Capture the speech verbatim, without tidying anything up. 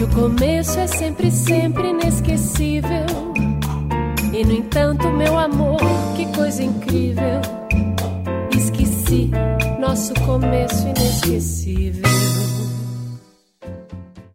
o começo é sempre, sempre inesquecível. E no entanto, meu amor, que coisa incrível, esqueci nosso começo inesquecível.